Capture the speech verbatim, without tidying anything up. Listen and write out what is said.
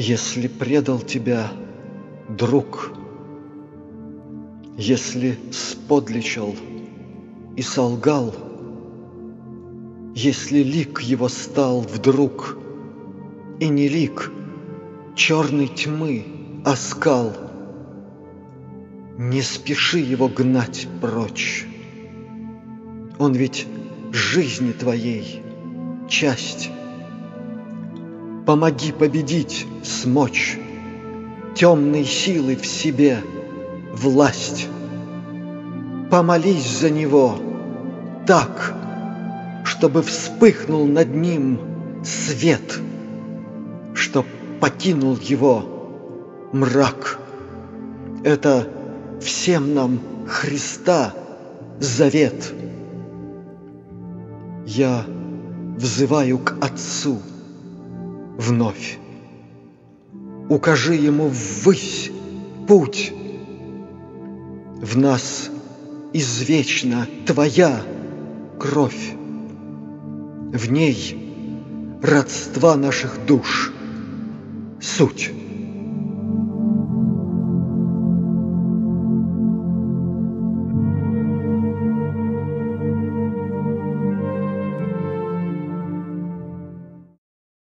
Если предал тебя друг, если сподличил и солгал, если лик его стал вдруг, и не лик черной тьмы оскал, не спеши его гнать прочь. Он ведь жизни твоей часть. Помоги победить смочь темной силы в себе власть. Помолись за него так, чтобы вспыхнул над ним свет, чтоб покинул его мрак. Это всем нам Христа завет. Я взываю к Отцу вновь. Укажи ему ввысь путь. В нас извечна твоя кровь. В ней родства наших душ суть.